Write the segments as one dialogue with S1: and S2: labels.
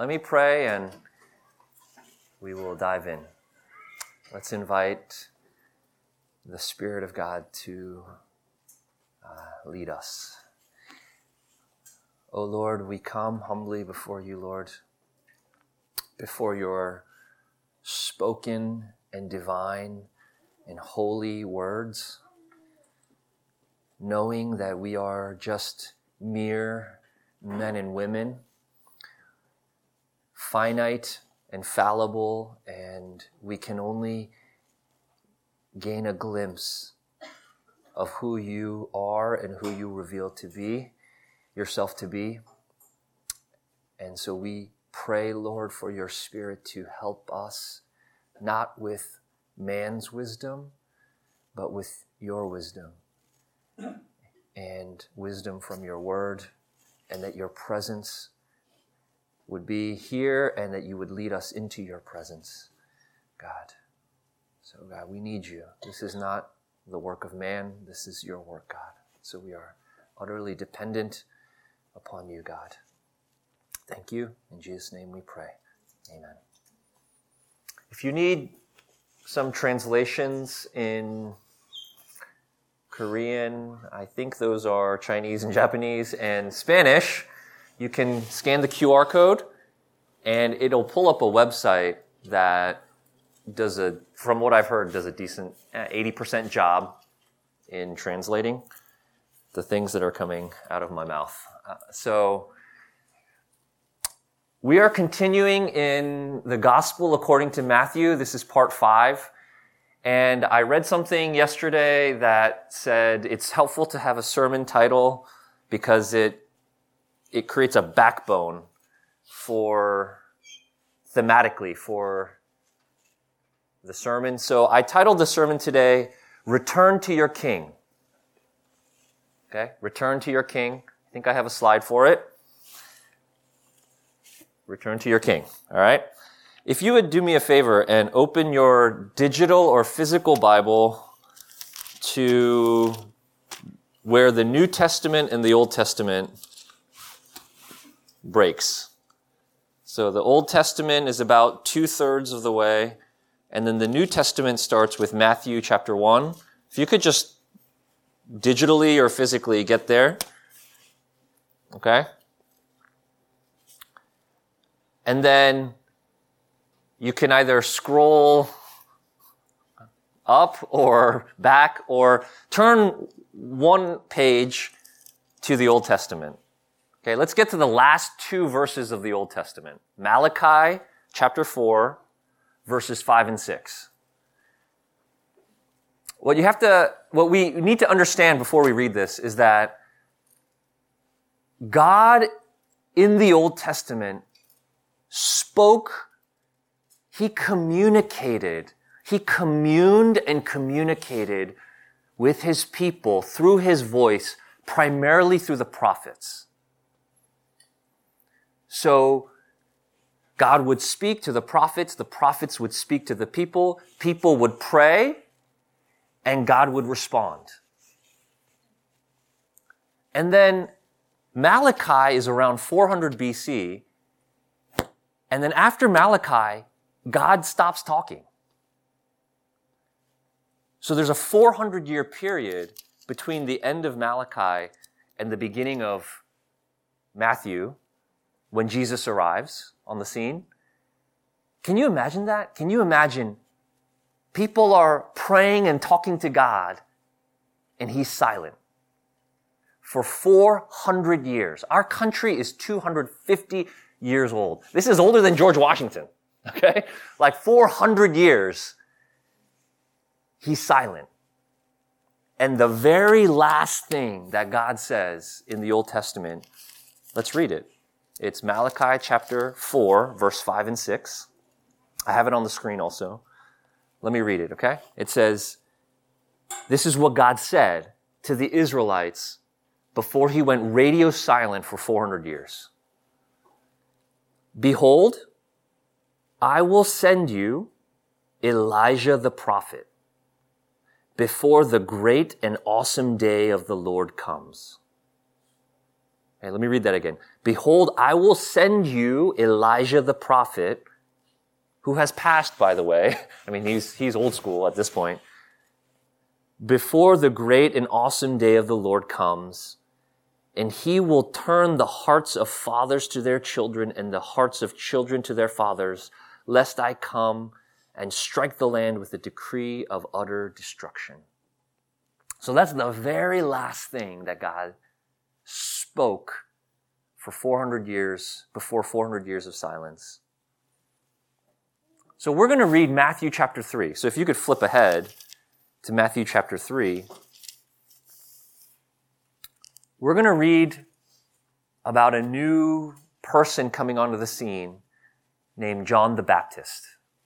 S1: Let me pray and we will dive in. Let's invite the Spirit of God to lead us. O Lord, we come humbly before you, Lord, before your spoken and divine and holy words, knowing that we are just mere men and women, finite and fallible, and we can only gain a glimpse of who you are and who you reveal to be, yourself to be. And so we pray, Lord, for your Spirit to help us, not with man's wisdom, but with your wisdom and wisdom from your word, and that your presence would be here and that you would lead us into your presence, God. So, God, we need you. This is not the work of man. This is your work, God. So we are utterly dependent upon you, God. Thank you. In Jesus' name we pray. Amen. If you need some translations in Korean, I think those are Chinese and Japanese and Spanish, you can scan the QR code and it'll pull up a website that from what I've heard, does a decent 80% job in translating the things that are coming out of my mouth. So we are continuing in the Gospel according to Matthew. This is part 5. And I read something yesterday that said it's helpful to have a sermon title because it creates a backbone thematically for the sermon. So I titled the sermon today, Return to Your King. Okay? Return to Your King. I think I have a slide for it. Return to your King. All right? If you would do me a favor and open your digital or physical Bible to where the New Testament and the Old Testament breaks. So the Old Testament is about 2/3 of the way, and then the New Testament starts with Matthew chapter 1. If you could just digitally or physically get there. Okay? And then you can either scroll up or back or turn one page to the Old Testament. Okay, let's get to the last 2 verses of the Old Testament. Malachi chapter 4, verses 5 and 6. What we need to understand before we read this is that God in the Old Testament spoke, he communicated, he communed and communicated with his people through his voice, primarily through the prophets. So God would speak to the prophets would speak to the people would pray, and God would respond. And then Malachi is around 400 BC, and then after Malachi, God stops talking. So there's a 400-year period between the end of Malachi and the beginning of Matthew when Jesus arrives on the scene. Can you imagine that? Can you imagine people are praying and talking to God and he's silent for 400 years? Our country is 250 years old. This is older than George Washington, okay? Like 400 years, he's silent. And the very last thing that God says in the Old Testament, let's read it. It's Malachi chapter 4, verse 5 and 6. I have it on the screen also. Let me read it, okay? It says, this is what God said to the Israelites before he went radio silent for 400 years. Behold, I will send you Elijah the prophet before the great and awesome day of the Lord comes. Okay, let me read that again. Behold, I will send you Elijah the prophet, who has passed, by the way. I mean, he's old school at this point. Before the great and awesome day of the Lord comes, and he will turn the hearts of fathers to their children and the hearts of children to their fathers, lest I come and strike the land with a decree of utter destruction. So that's the very last thing that God spoke for 400 years, before 400 years of silence. So we're going to read Matthew chapter 3. So if you could flip ahead to Matthew chapter 3, we're going to read about a new person coming onto the scene named John the Baptist.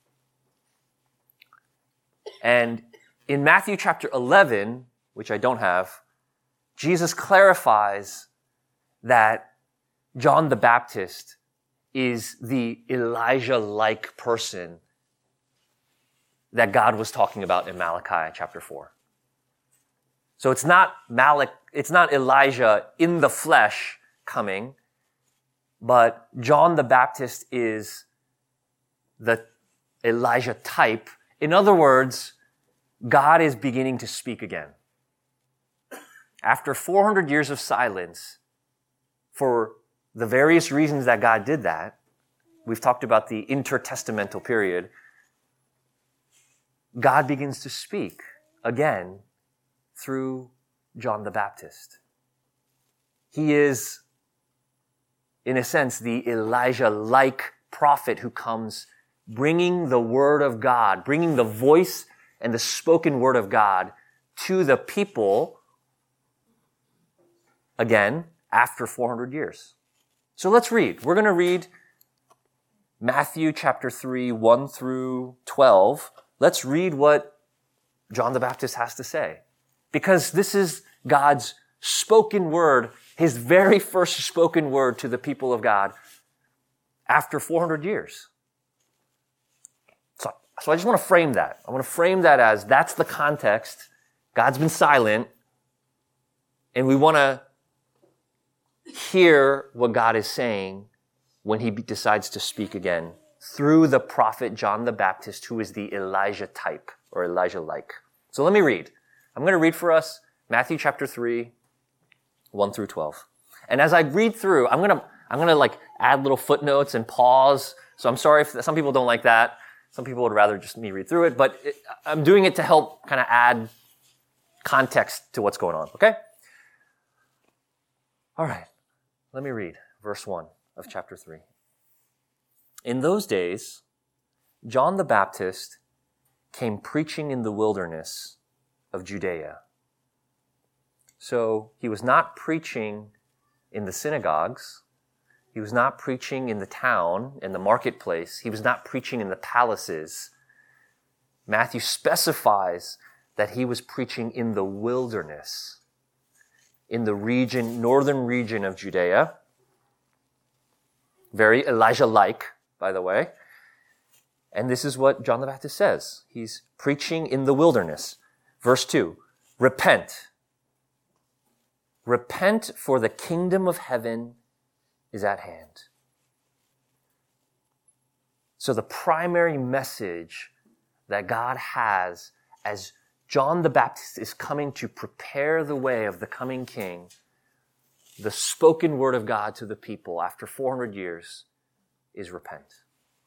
S1: And in Matthew chapter 11, which I don't have, Jesus clarifies that John the Baptist is the Elijah-like person that God was talking about in Malachi chapter 4. So it's not Elijah in the flesh coming, but John the Baptist is the Elijah type. In other words, God is beginning to speak again. After 400 years of silence, for the various reasons that God did that, we've talked about the intertestamental period, God begins to speak again through John the Baptist. He is, in a sense, the Elijah-like prophet who comes bringing the word of God, bringing the voice and the spoken word of God to the people again after 400 years. So let's read. We're going to read Matthew chapter 3, 1 through 12. Let's read what John the Baptist has to say. Because this is God's spoken word, his very first spoken word to the people of God after 400 years. So I just want to frame that. I want to frame that as that's the context. God's been silent, and we want to hear what God is saying when he decides to speak again through the prophet John the Baptist, who is the Elijah type or Elijah-like. So let me read. I'm going to read for us Matthew chapter 3, 1 through 12. And as I read through, I'm going to like add little footnotes and pause. So I'm sorry if some people don't like that. Some people would rather just me read through it, but I'm doing it to help kind of add context to what's going on, okay? All right, let me read verse 1 of chapter 3. In those days, John the Baptist came preaching in the wilderness of Judea. So he was not preaching in the synagogues. He was not preaching in the town, in the marketplace. He was not preaching in the palaces. Matthew specifies that he was preaching in the wilderness, in the region, northern region of Judea. Very Elijah-like, by the way. And this is what John the Baptist says. He's preaching in the wilderness. Verse 2, repent. Repent, for the kingdom of heaven is at hand. So the primary message that God has as John the Baptist is coming to prepare the way of the coming king, the spoken word of God to the people after 400 years is repent.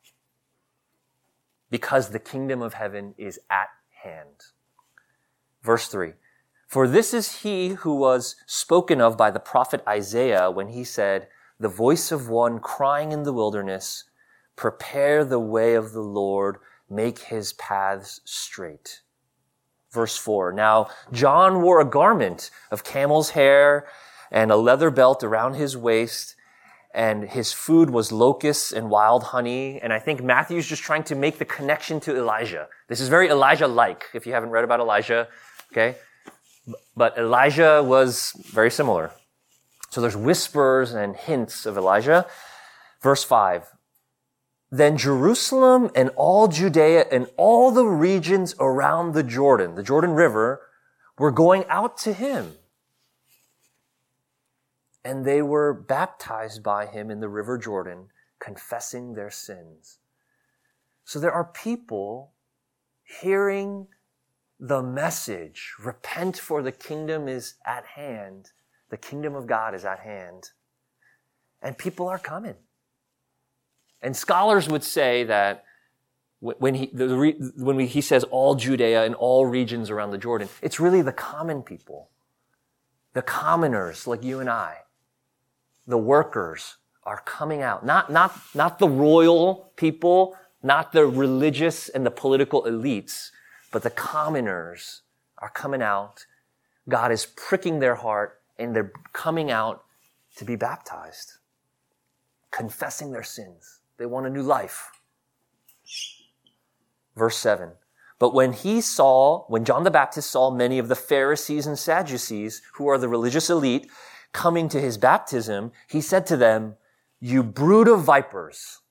S1: Because the kingdom of heaven is at hand. Verse 3, for this is he who was spoken of by the prophet Isaiah when he said, the voice of one crying in the wilderness, prepare the way of the Lord, make his paths straight. Verse 4, now John wore a garment of camel's hair and a leather belt around his waist, and his food was locusts and wild honey. And I think Matthew's just trying to make the connection to Elijah. This is very Elijah-like, if you haven't read about Elijah, okay? But Elijah was very similar. So there's whispers and hints of Elijah. Verse 5, then Jerusalem and all Judea and all the regions around the Jordan River, were going out to him. and they were baptized by him in the river Jordan, confessing their sins. So there are people hearing the message, repent for the kingdom is at hand. The kingdom of God is at hand. And people are coming. And scholars would say that when he says all Judea and all regions around the Jordan, it's really the common people, the commoners like you and I, the workers are coming out. Not the royal people, not the religious and the political elites, but the commoners are coming out. God is pricking their heart and they're coming out to be baptized, confessing their sins. They want a new life. Verse 7. But when John the Baptist saw many of the Pharisees and Sadducees, who are the religious elite, coming to his baptism, he said to them, "You brood of vipers,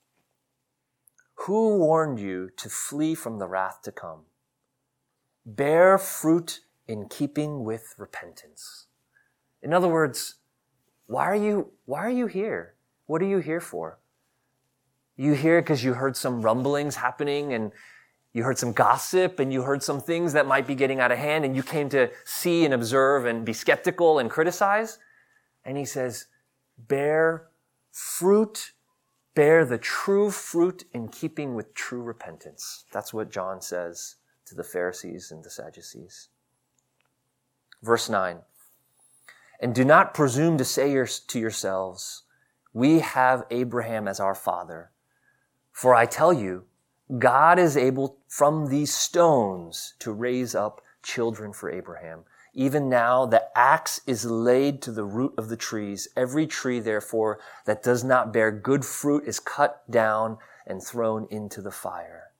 S1: who warned you to flee from the wrath to come? Bear fruit in keeping with repentance." In other words, why are you here? What are you here for? You here because you heard some rumblings happening and you heard some gossip and you heard some things that might be getting out of hand and you came to see and observe and be skeptical and criticize? And he says, bear fruit, bear the true fruit in keeping with true repentance. That's what John says to the Pharisees and the Sadducees. Verse 9. And do not presume to say to yourselves, we have Abraham as our father. For I tell you, God is able from these stones to raise up children for Abraham. Even now the axe is laid to the root of the trees. Every tree, therefore, that does not bear good fruit is cut down and thrown into the fire.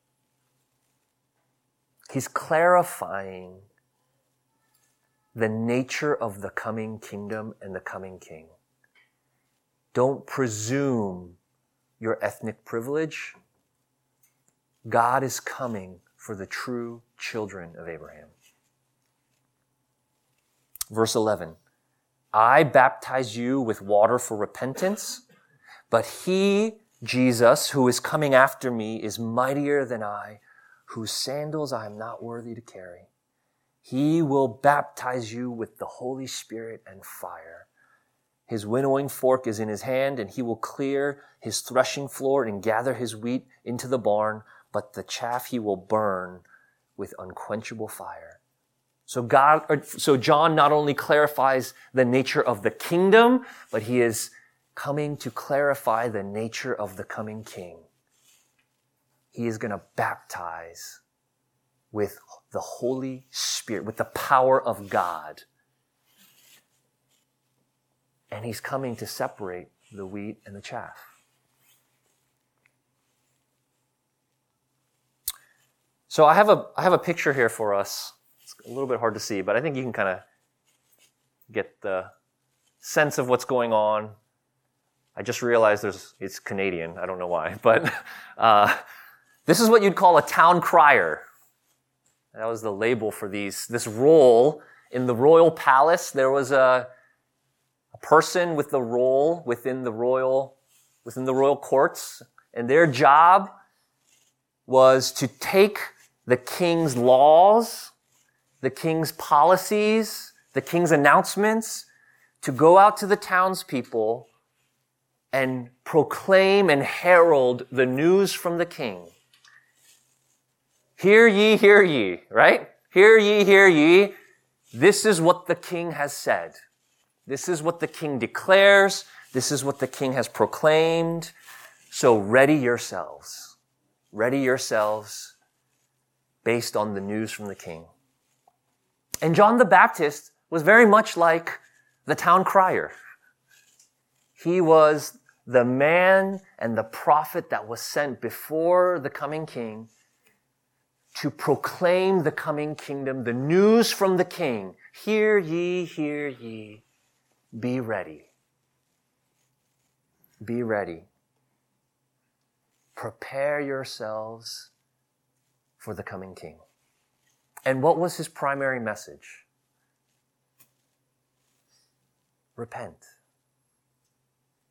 S1: He's clarifying the nature of the coming kingdom and the coming king. Don't presume your ethnic privilege. God is coming for the true children of Abraham. Verse 11. I baptize you with water for repentance, but he, Jesus, who is coming after me, is mightier than I, whose sandals I am not worthy to carry. He will baptize you with the Holy Spirit and fire. His winnowing fork is in his hand, and he will clear his threshing floor and gather his wheat into the barn, but the chaff he will burn with unquenchable fire. So John not only clarifies the nature of the kingdom, but he is coming to clarify the nature of the coming king. He is going to baptize with the Holy Spirit, with the power of God. And he's coming to separate the wheat and the chaff. So I have a picture here for us. It's a little bit hard to see, but I think you can kind of get the sense of what's going on. I just realized it's Canadian. I don't know why, but this is what you'd call a town crier. That was the label for this role in the royal palace. There was a person with the role within the royal courts, and their job was to take the king's laws, the king's policies, the king's announcements, to go out to the townspeople and proclaim and herald the news from the king. Hear ye, right? Hear ye. This is what the king has said. This is what the king declares. This is what the king has proclaimed. So ready yourselves. Ready yourselves based on the news from the king. And John the Baptist was very much like the town crier. He was the man and the prophet that was sent before the coming king to proclaim the coming kingdom, the news from the king. Hear ye. Be ready. Be ready. Prepare yourselves for the coming king. And what was his primary message? Repent.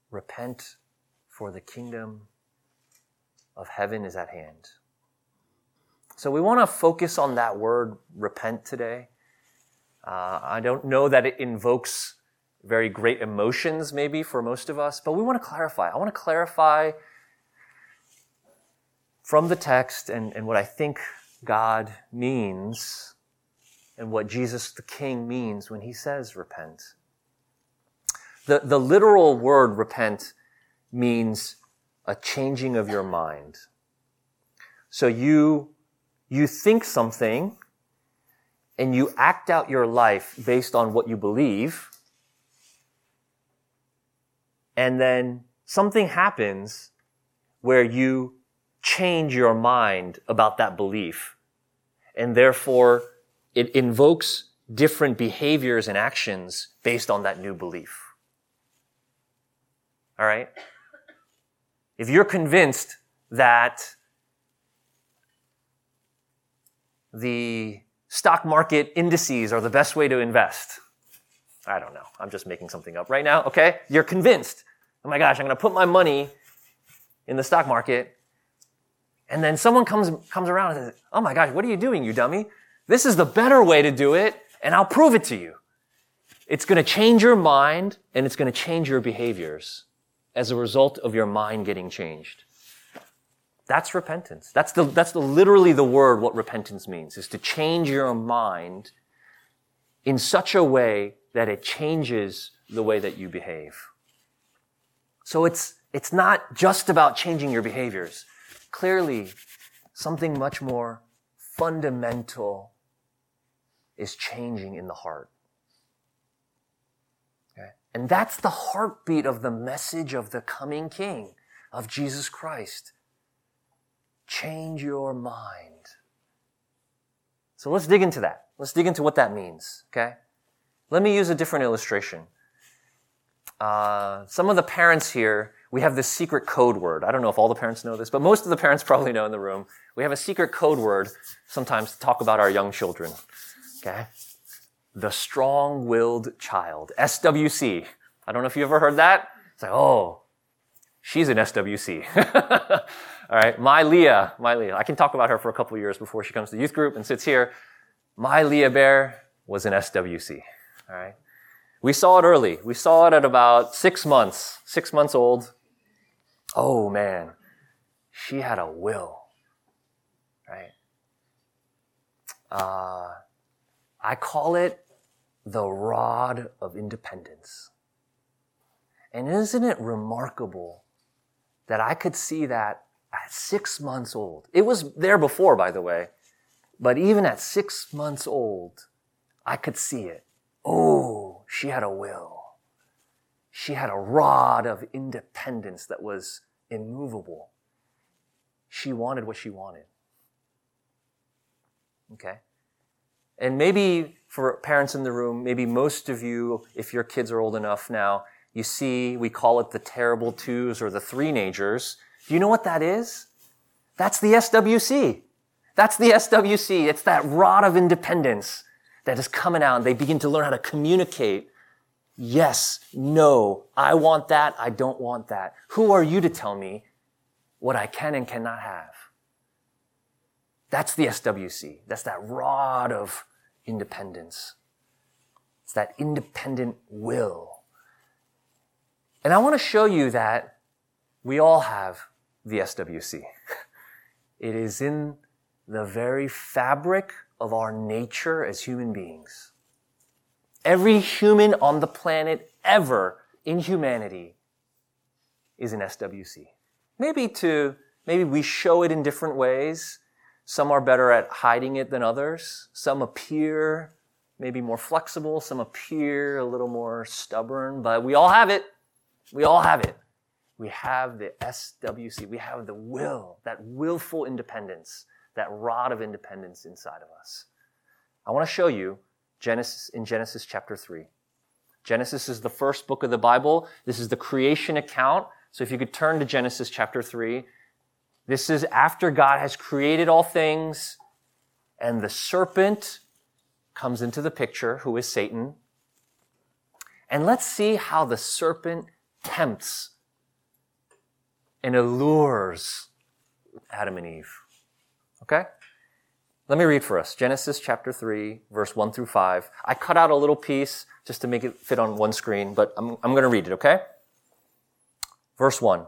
S1: Repent, for the kingdom of heaven is at hand. So we want to focus on that word, repent, today. I don't know that it invokes very great emotions, maybe, for most of us, but we want to clarify. I want to clarify from the text and what I think God means and what Jesus the King means when he says repent. The literal word repent means a changing of your mind. So you think something and you act out your life based on what you believe, and then something happens where you change your mind about that belief, and therefore it invokes different behaviors and actions based on that new belief. All right? If you're convinced that the stock market indices are the best way to invest, I don't know. I'm just making something up right now, okay? You're convinced. Oh my gosh, I'm going to put my money in the stock market. And then someone comes around and says, oh my gosh, what are you doing, you dummy? This is the better way to do it, and I'll prove it to you. It's going to change your mind, and it's going to change your behaviors as a result of your mind getting changed. That's repentance. That's literally the word, what repentance means, is to change your mind in such a way that it changes the way that you behave. So it's not just about changing your behaviors. Clearly, something much more fundamental is changing in the heart. Okay? And that's the heartbeat of the message of the coming King, of Jesus Christ. Change your mind. So let's dig into that. Let's dig into what that means, okay? Let me use a different illustration. Some of the parents here, we have this secret code word. I don't know if all the parents know this, but most of the parents probably know in the room. We have a secret code word sometimes to talk about our young children, okay? The strong-willed child, SWC. I don't know if you ever heard that. It's like, oh, she's an SWC. All right, my Leah. I can talk about her for a couple of years before she comes to youth group and sits here. My Leah Bear was an SWC. All right, we saw it early. We saw it at about 6 months. 6 months old. Oh man, she had a will. Right. I call it the rod of independence. And isn't it remarkable that I could see that at 6 months old? It was there before, by the way, but even at 6 months old, I could see it. Oh, she had a will. She had a rod of independence that was immovable. She wanted what she wanted. Okay? And maybe for parents in the room, maybe most of you, if your kids are old enough now, you see, we call it the terrible twos or the three-nagers. Do you know what that is? That's the SWC. That's the SWC. It's that rod of independence that is coming out, and they begin to learn how to communicate. Yes, no, I want that, I don't want that. Who are you to tell me what I can and cannot have? That's the SWC. That's that rod of independence. It's that independent will. And I want to show you that we all have the SWC. It is in the very fabric of our nature as human beings. Every human on the planet ever in humanity is an SWC. Maybe we show it in different ways. Some are better at hiding it than others. Some appear maybe more flexible. Some appear a little more stubborn, but we all have it. We all have it. We have the SWC. We have the will, that willful independence, that rod of independence inside of us. I want to show you Genesis chapter 3. Genesis is the first book of the Bible. This is the creation account. So if you could turn to Genesis chapter 3. This is after God has created all things, and the serpent comes into the picture, who is Satan. And let's see how the serpent tempts and allures Adam and Eve. Okay? Let me read for us. Genesis chapter 3, verse 1 through 5. I cut out a little piece just to make it fit on one screen, but I'm going to read it, okay? Verse 1.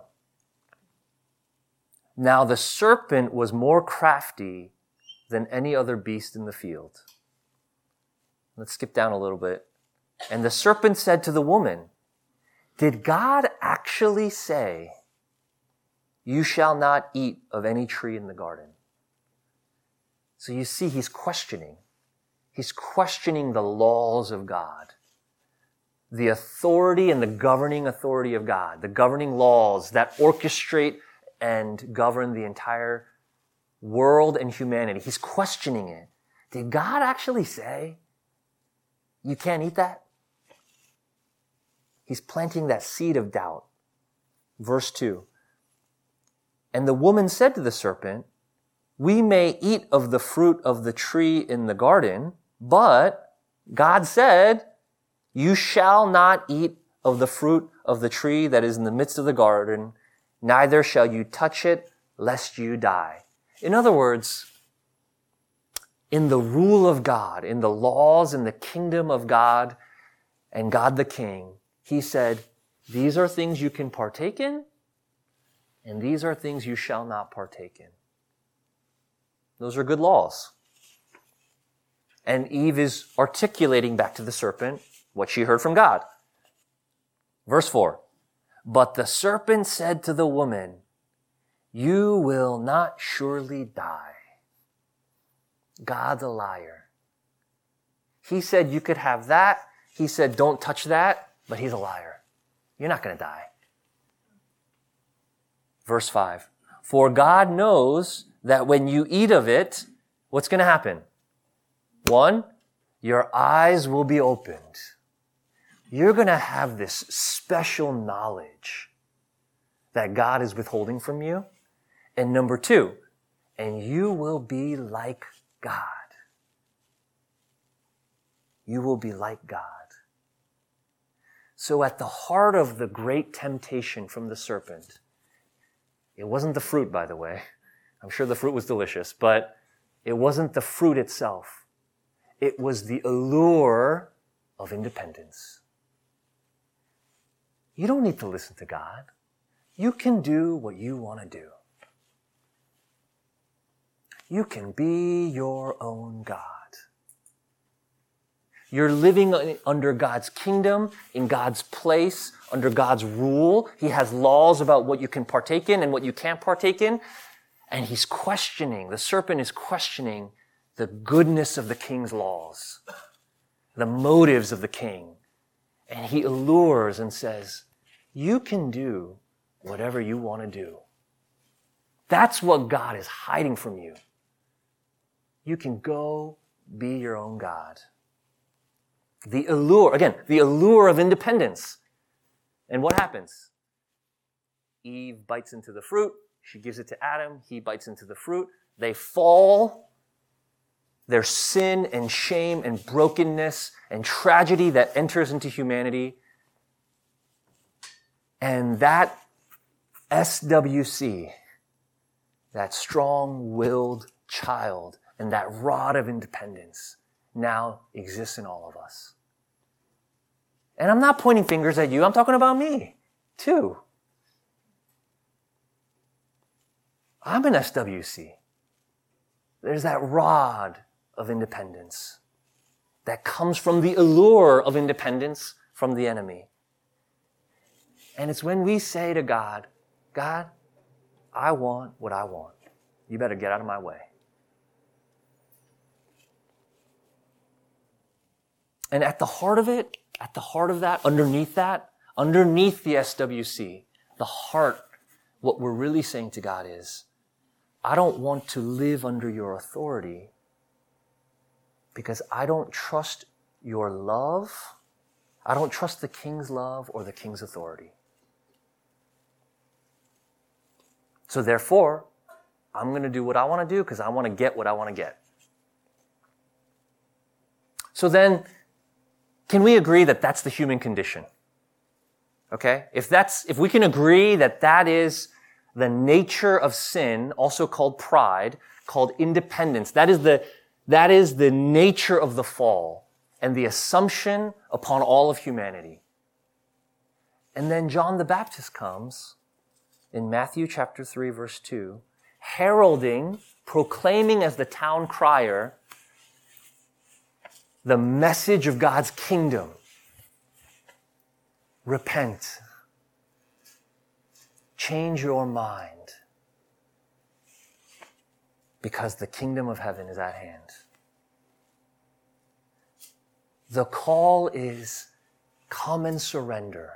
S1: Now the serpent was more crafty than any other beast in the field. Let's skip down a little bit. And the serpent said to the woman, did God actually say, you shall not eat of any tree in the garden? So you see, he's questioning. He's questioning the laws of God, the authority and the governing authority of God, the governing laws that orchestrate and govern the entire world and humanity. He's questioning it. Did God actually say, you can't eat that? He's planting that seed of doubt. Verse 2. And the woman said to the serpent, we may eat of the fruit of the tree in the garden, but God said, you shall not eat of the fruit of the tree that is in the midst of the garden, neither shall you touch it, lest you die. In other words, in the rule of God, in the laws, in the kingdom of God and God the King, he said, these are things you can partake in, and these are things you shall not partake in. Those are good laws. And Eve is articulating back to the serpent what she heard from God. Verse 4. But the serpent said to the woman, you will not surely die. God's a liar. He said you could have that. He said don't touch that, but he's a liar. You're not going to die. Verse 5. For God knows that when you eat of it, what's going to happen? 1, your eyes will be opened. You're going to have this special knowledge that God is withholding from you. And number 2, and you will be like God. You will be like God. So at the heart of the great temptation from the serpent, it wasn't the fruit, by the way. I'm sure the fruit was delicious, but it wasn't the fruit itself. It was the allure of independence. You don't need to listen to God. You can do what you want to do. You can be your own God. You're living under God's kingdom, in God's place, under God's rule. He has laws about what you can partake in and what you can't partake in. And he's questioning, the serpent is questioning the goodness of the king's laws, the motives of the king. And he allures and says, you can do whatever you want to do. That's what God is hiding from you. You can go be your own God. The allure, again, the allure of independence. And what happens? Eve bites into the fruit. She gives it to Adam. He bites into the fruit. They fall. Their sin and shame and brokenness and tragedy that enters into humanity. And that SWC, that strong-willed child and that rod of independence now exists in all of us. And I'm not pointing fingers at you. I'm talking about me, too. I'm an SWC. There's that rod of independence that comes from the allure of independence from the enemy. And it's when we say to God, God, I want what I want. You better get out of my way. And at the heart of it, at the heart of that, underneath the SWC, the heart, what we're really saying to God is, I don't want to live under your authority because I don't trust your love. I don't trust the king's love or the king's authority. So therefore, I'm going to do what I want to do because I want to get what I want to get. So then, can we agree that that's the human condition? Okay? If we can agree that that is the nature of sin, also called pride, called independence. That is the nature of the fall and the assumption upon all of humanity. And then John the Baptist comes in Matthew chapter 3, verse 2, heralding, proclaiming as the town crier the message of God's kingdom. Repent. Change your mind. Because the kingdom of heaven is at hand. The call is, come and surrender.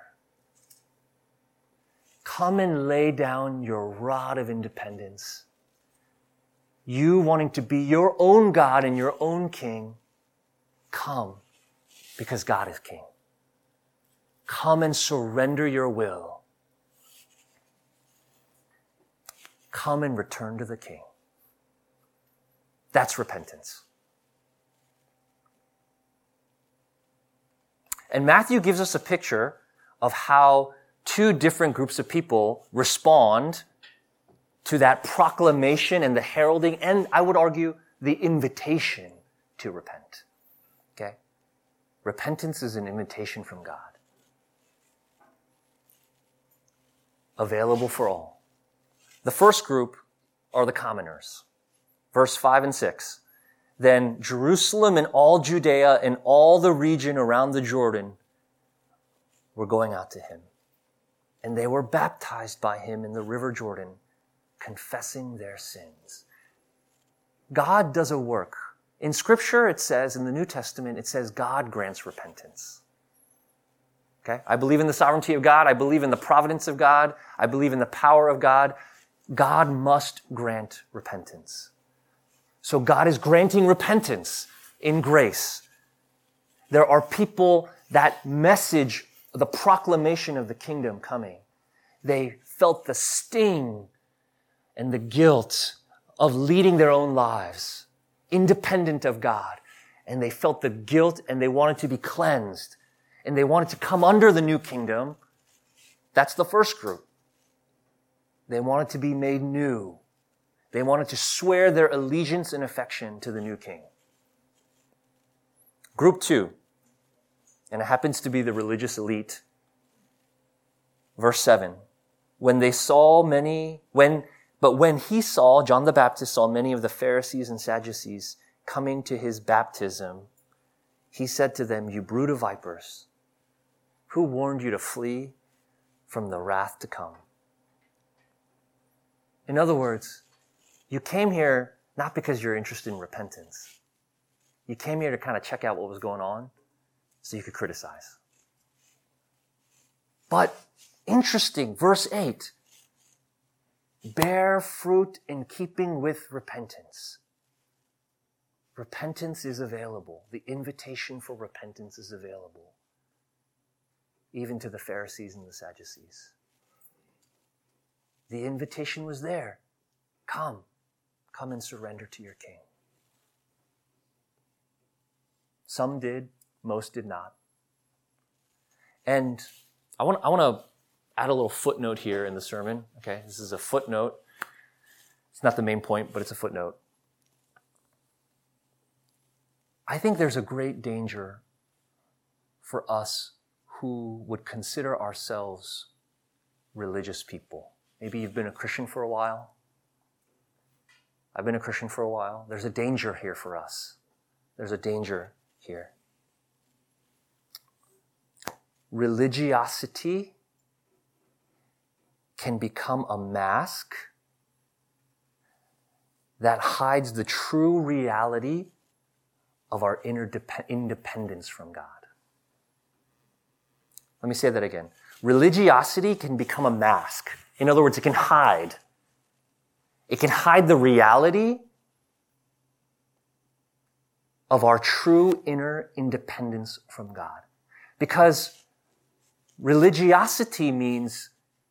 S1: Come and lay down your rod of independence. You wanting to be your own God and your own king, come, because God is king. Come and surrender your will. Come and return to the king. That's repentance. And Matthew gives us a picture of how two different groups of people respond to that proclamation and the heralding, and I would argue the invitation to repent. Okay? Repentance is an invitation from God. Available for all. The first group are the commoners. Verse 5 and 6. Then Jerusalem and all Judea and all the region around the Jordan were going out to him. And they were baptized by him in the river Jordan, confessing their sins. God does a work. In Scripture, it says, in the New Testament, it says God grants repentance. Okay? I believe in the sovereignty of God. I believe in the providence of God. I believe in the power of God. God must grant repentance. So God is granting repentance in grace. There are people, that message, the proclamation of the kingdom coming, they felt the sting and the guilt of leading their own lives, independent of God. And they felt the guilt and they wanted to be cleansed. And they wanted to come under the new kingdom. That's the first group. They wanted to be made new. They wanted to swear their allegiance and affection to the new king. Group 2, and it happens to be the religious elite. Verse 7, when he saw, John the Baptist saw many of the Pharisees and Sadducees coming to his baptism, he said to them, you brood of vipers, who warned you to flee from the wrath to come? In other words, you came here not because you're interested in repentance. You came here to kind of check out what was going on so you could criticize. But interesting, verse 8, bear fruit in keeping with repentance. Repentance is available. The invitation for repentance is available, even to the Pharisees and the Sadducees. The invitation was there. Come and surrender to your king. Some did, most did not. And I want to add a little footnote here in the sermon. Okay, this is a footnote. It's not the main point, but it's a footnote. I think there's a great danger for us who would consider ourselves religious people. Maybe you've been a Christian for a while. I've been a Christian for a while. There's a danger here for us. There's a danger here. Religiosity can become a mask that hides the true reality of our inner independence from God. Let me say that again. Religiosity can become a mask. In other words, it can hide. It can hide the reality of our true inner independence from God. Because religiosity means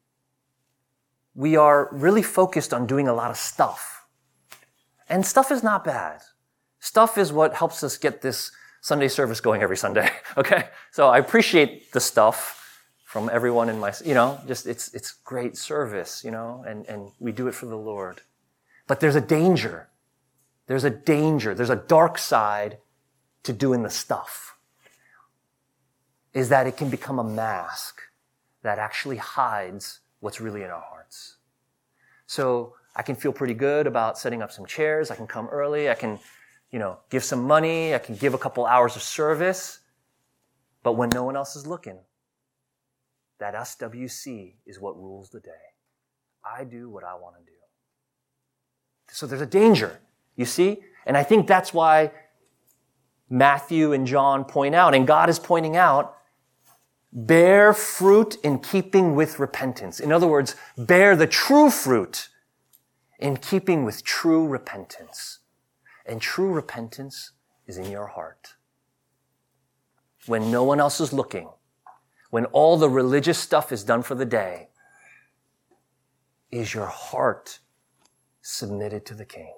S1: we are really focused on doing a lot of stuff. And stuff is not bad. Stuff is what helps us get this Sunday service going every Sunday, okay? So I appreciate the stuff from everyone in my, just it's great service, and we do it for the Lord. But there's a danger. There's a danger. There's a dark side to doing the stuff. Is that it can become a mask that actually hides what's really in our hearts. So I can feel pretty good about setting up some chairs. I can come early. I can, give some money. I can give a couple hours of service. But when no one else is looking, that SWC is what rules the day. I do what I want to do. So there's a danger, you see? And I think that's why Matthew and John point out, and God is pointing out, bear fruit in keeping with repentance. In other words, bear the true fruit in keeping with true repentance. And true repentance is in your heart. When no one else is looking, when all the religious stuff is done for the day, is your heart submitted to the King?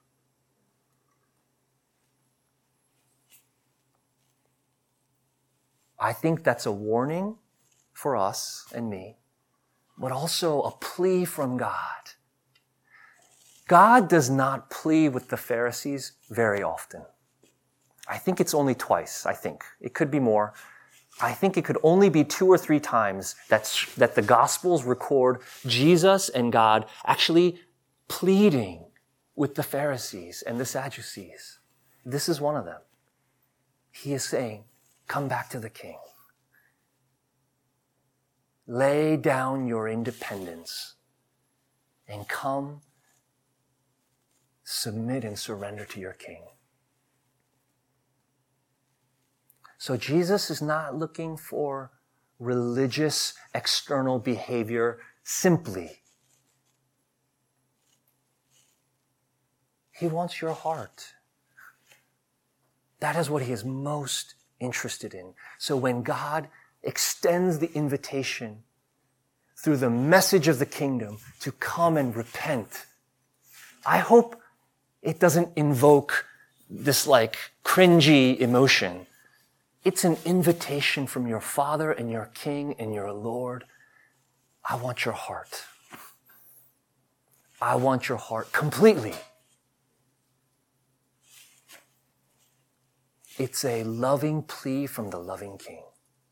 S1: I think that's a warning for us and me, but also a plea from God. God does not plead with the Pharisees very often. I think it's only twice, I think. It could be more. I think it could only be 2 or 3 times that the Gospels record Jesus and God actually pleading with the Pharisees and the Sadducees. This is one of them. He is saying, come back to the King. Lay down your independence and come submit and surrender to your King. So Jesus is not looking for religious external behavior simply. He wants your heart. That is what he is most interested in. So when God extends the invitation through the message of the kingdom to come and repent, I hope it doesn't invoke this cringy emotion. It's an invitation from your Father and your King and your Lord. I want your heart. I want your heart completely. It's a loving plea from the loving King.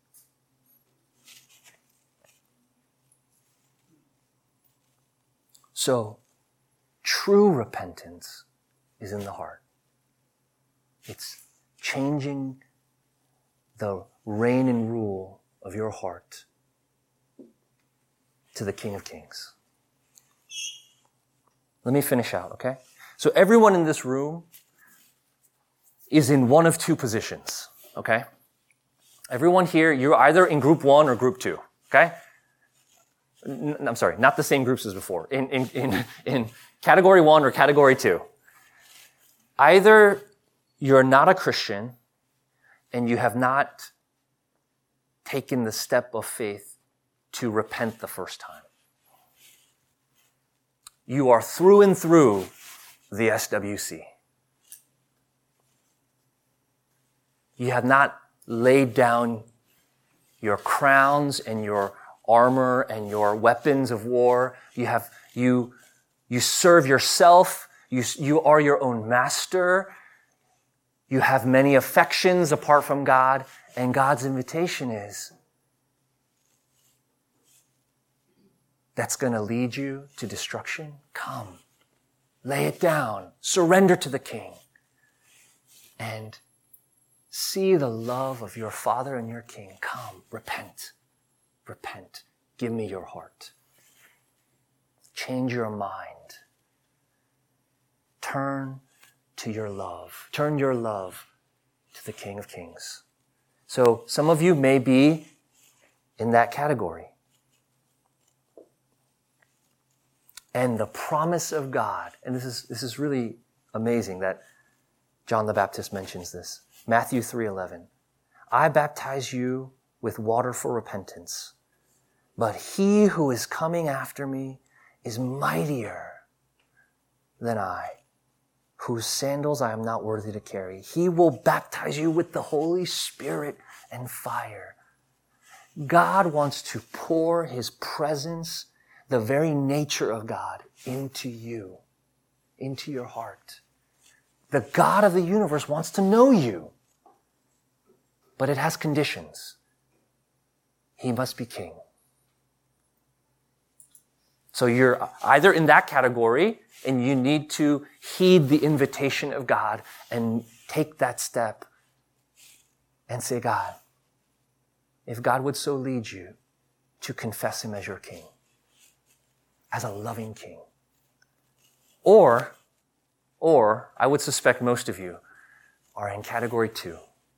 S1: So, true repentance is in the heart. It's changing the reign and rule of your heart to the King of Kings. Let me finish out, okay? So everyone in this room is in one of 2 positions, okay? Everyone here, you're either in group 1 or group 2, okay? I'm sorry, not the same groups as before. In category 1 or category 2. Either you're not a Christian and you have not taken the step of faith to repent the first time. You are through and through the SWC. You have not laid down your crowns and your armor and your weapons of war. You serve yourself. You are your own master. You have many affections apart from God. And God's invitation is, that's going to lead you to destruction? Come. Lay it down. Surrender to the King. And see the love of your Father and your King. Come. Repent. Repent. Give me your heart. Change your mind. Turn to your love. Turn your love to the King of Kings. So some of you may be in that category. And the promise of God, and this is really amazing that John the Baptist mentions this. Matthew 3:11. I baptize you with water for repentance, but he who is coming after me is mightier than I, whose sandals I am not worthy to carry. He will baptize you with the Holy Spirit and fire. God wants to pour his presence, the very nature of God, into you, into your heart. The God of the universe wants to know you, but it has conditions. He must be king. So you're either in that category and you need to heed the invitation of God and take that step and say, God, if God would so lead you to confess him as your king, as a loving king. Or I would suspect most of you are in category 2.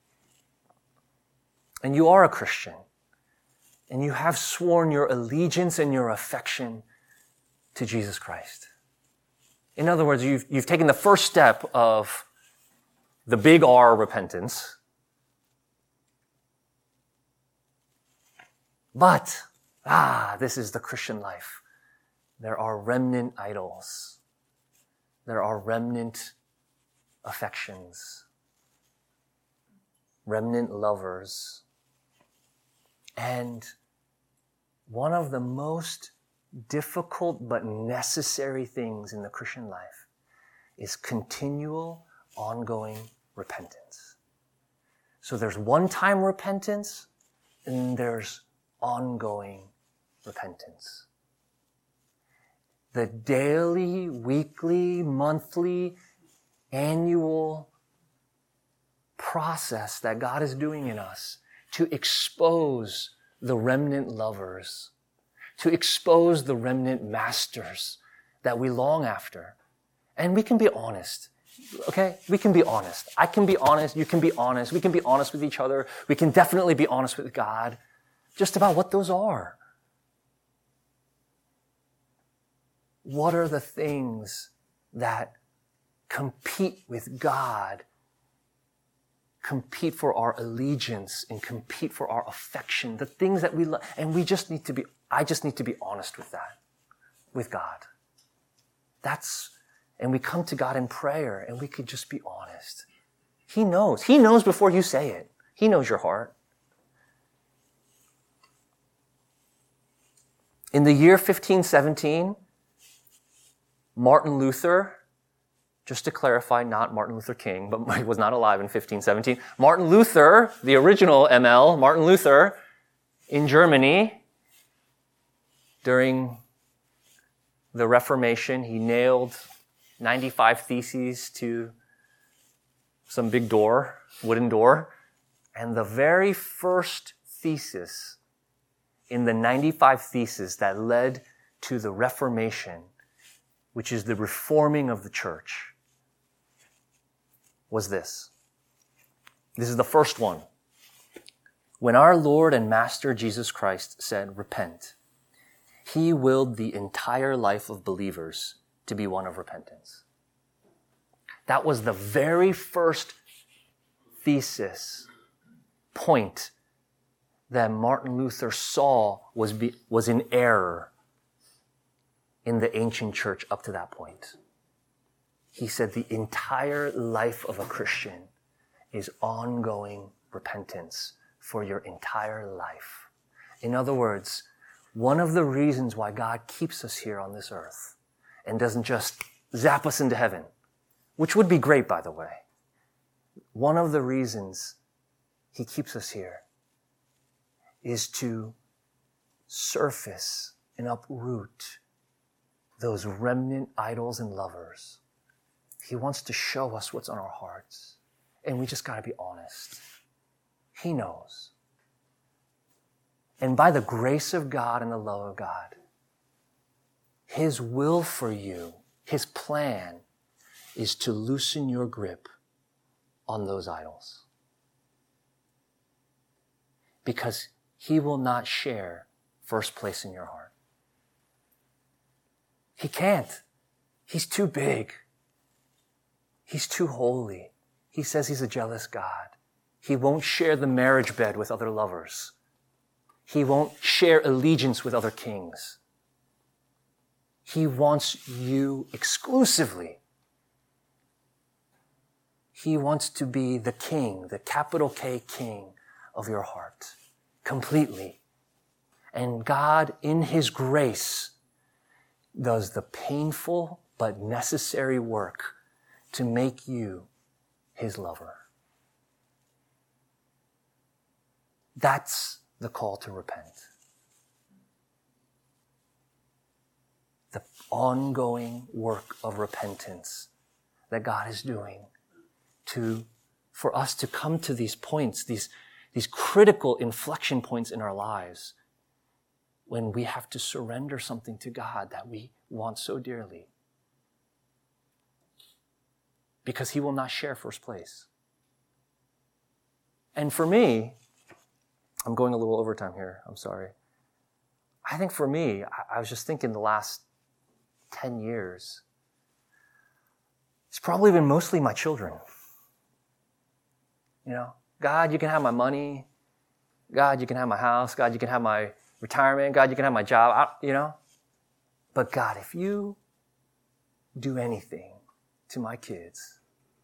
S1: And you are a Christian. And you have sworn your allegiance and your affection to Jesus Christ. In other words, you've taken the first step of the big R repentance. But, this is the Christian life. There are remnant idols. There are remnant affections. Remnant lovers. And one of the most difficult but necessary things in the Christian life is continual, ongoing repentance. So there's one-time repentance and there's ongoing repentance. The daily, weekly, monthly, annual process that God is doing in us to expose the remnant lovers, to expose the remnant masters that we long after. And we can be honest. Okay? We can be honest. I can be honest. You can be honest. We can be honest with each other. We can definitely be honest with God just about what those are. What are the things that compete with God, compete for our allegiance, and compete for our affection, the things that we love? And I just need to be honest with that, with God. And we come to God in prayer and we could just be honest. He knows. He knows before you say it. He knows your heart. In the year 1517, Martin Luther, just to clarify, not Martin Luther King, but he was not alive in 1517. Martin Luther, the original ML, Martin Luther, in Germany, during the Reformation, he nailed 95 theses to some big door, wooden door. And the very first thesis in the 95 theses that led to the Reformation, which is the reforming of the church, was this. This is the first one. When our Lord and Master Jesus Christ said, "Repent," he willed the entire life of believers to be one of repentance. That was the very first thesis, point that Martin Luther saw was in error in the ancient church up to that point. He said the entire life of a Christian is ongoing repentance for your entire life. In other words, one of the reasons why God keeps us here on this earth and doesn't just zap us into heaven, which would be great, by the way. One of the reasons he keeps us here is to surface and uproot those remnant idols and lovers. He wants to show us what's on our hearts. And we just got to be honest. He knows. And by the grace of God and the love of God, his will for you, his plan, is to loosen your grip on those idols. Because he will not share first place in your heart. He can't. He's too big. He's too holy. He says he's a jealous God. He won't share the marriage bed with other lovers. He won't share allegiance with other kings. He wants you exclusively. He wants to be the king, the capital K king of your heart, completely. And God, in His grace, does the painful but necessary work to make you His lover. That's the call to repent. The ongoing work of repentance that God is doing for us to come to these points, these critical inflection points in our lives when we have to surrender something to God that we want so dearly. Because He will not share first place. And for me, I'm going a little overtime here, I'm sorry. I think for me, I was just thinking the last 10 years, it's probably been mostly my children. You know, God, you can have my money. God, you can have my house. God, you can have my retirement. God, you can have my job, But God, if you do anything to my kids,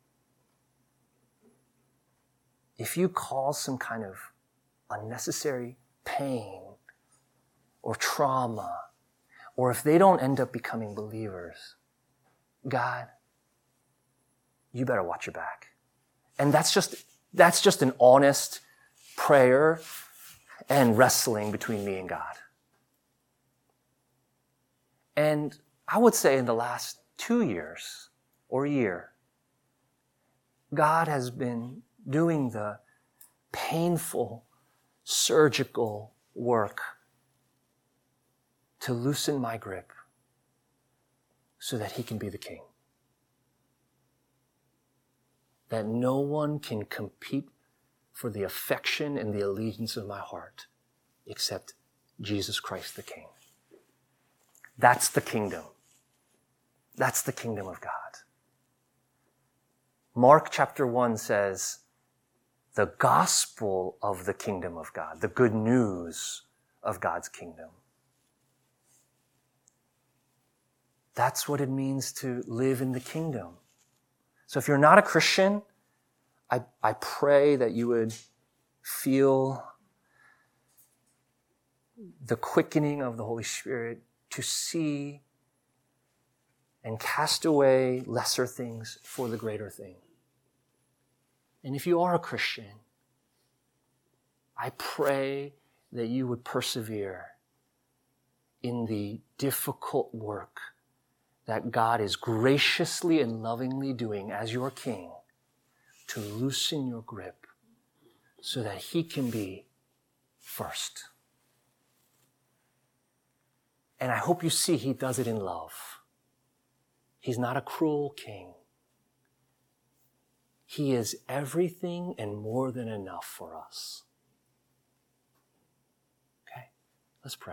S1: if you cause some kind of unnecessary pain or trauma, or if they don't end up becoming believers, God, you better watch your back. And that's just an honest prayer and wrestling between me and God. And I would say in the last 2 years or a year, God has been doing the painful, surgical work to loosen my grip so that He can be the king. That no one can compete for the affection and the allegiance of my heart except Jesus Christ the King. That's the kingdom. That's the kingdom of God. Mark chapter 1 says, the gospel of the kingdom of God, the good news of God's kingdom. That's what it means to live in the kingdom. So if you're not a Christian, I pray that you would feel the quickening of the Holy Spirit to see and cast away lesser things for the greater thing. And if you are a Christian, I pray that you would persevere in the difficult work that God is graciously and lovingly doing as your King to loosen your grip so that He can be first. And I hope you see He does it in love. He's not a cruel king. He is everything and more than enough for us. Okay, let's pray.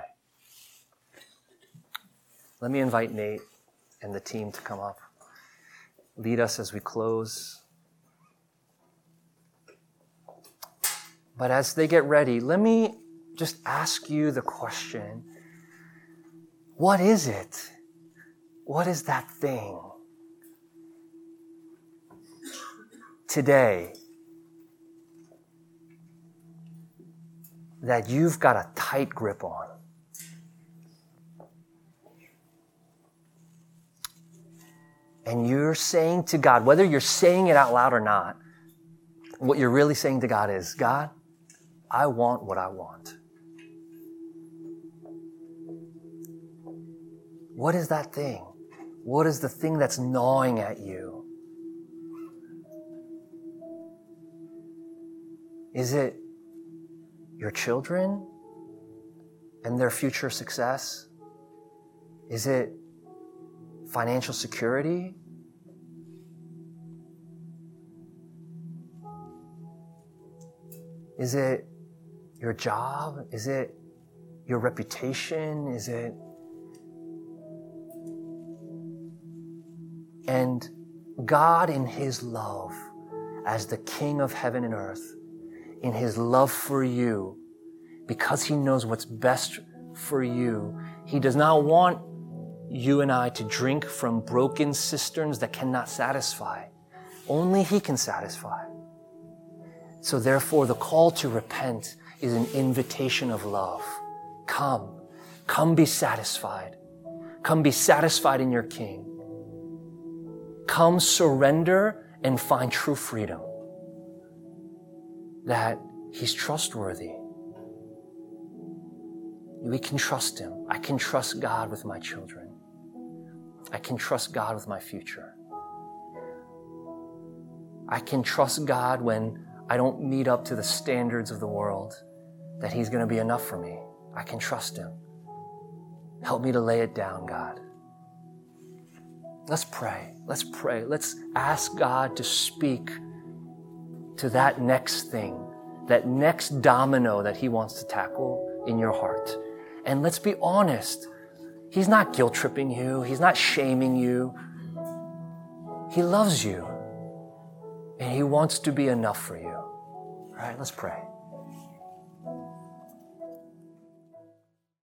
S1: Let me invite Nate and the team to come up. Lead us as we close. But as they get ready, let me just ask you the question, what is it? What is that thing today that you've got a tight grip on? And you're saying to God, whether you're saying it out loud or not, what you're really saying to God is, God, I want what I want. What is that thing? What is the thing that's gnawing at you? Is it your children and their future success? Is it financial security? Is it your job? Is it your reputation? Is it... And God in His love, as the King of heaven and earth, in His love for you, because He knows what's best for you, He does not want you and I to drink from broken cisterns that cannot satisfy. Only He can satisfy. So therefore, the call to repent is an invitation of love Come. Come be satisfied. Come be satisfied in your King. Come surrender and find true freedom. That He's trustworthy. We can trust Him. I can trust God with my children. I can trust God with my future. I can trust God when I don't meet up to the standards of the world, that He's going to be enough for me. I can trust Him. Help me to lay it down, God. Let's pray. Let's pray. Let's ask God to speak to that next thing, that next domino that He wants to tackle in your heart. And let's be honest. He's not guilt-tripping you. He's not shaming you. He loves you. And He wants to be enough for you. All right, let's pray.